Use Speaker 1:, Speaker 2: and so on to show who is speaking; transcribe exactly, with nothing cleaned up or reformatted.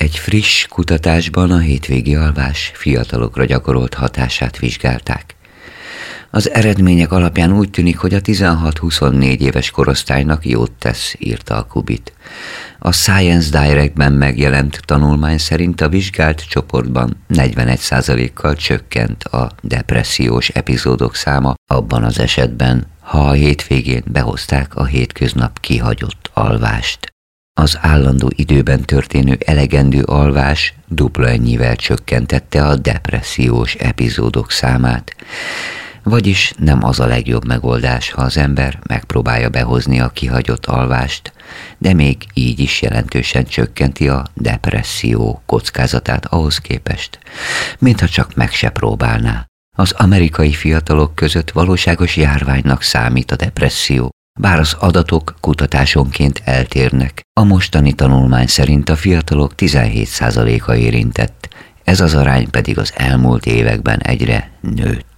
Speaker 1: Egy friss kutatásban a hétvégi alvás fiatalokra gyakorolt hatását vizsgálták. Az eredmények alapján úgy tűnik, hogy a tizenhat-huszonnégy éves korosztálynak jót tesz, írta a Kubit. A Science Direct-ben megjelent tanulmány szerint a vizsgált csoportban negyvenegy százalékkal csökkent a depressziós epizódok száma abban az esetben, ha a hétvégén behozták a hétköznap kihagyott alvást. Az állandó időben történő elegendő alvás dupla ennyivel csökkentette a depressziós epizódok számát. Vagyis nem az a legjobb megoldás, ha az ember megpróbálja behozni a kihagyott alvást, de még így is jelentősen csökkenti a depresszió kockázatát ahhoz képest, mintha csak meg se próbálná. Az amerikai fiatalok között valóságos járványnak számít a depresszió, bár az adatok kutatásonként eltérnek. A mostani tanulmány szerint a fiatalok tizenhét százaléka érintett, ez az arány pedig az elmúlt években egyre nőtt.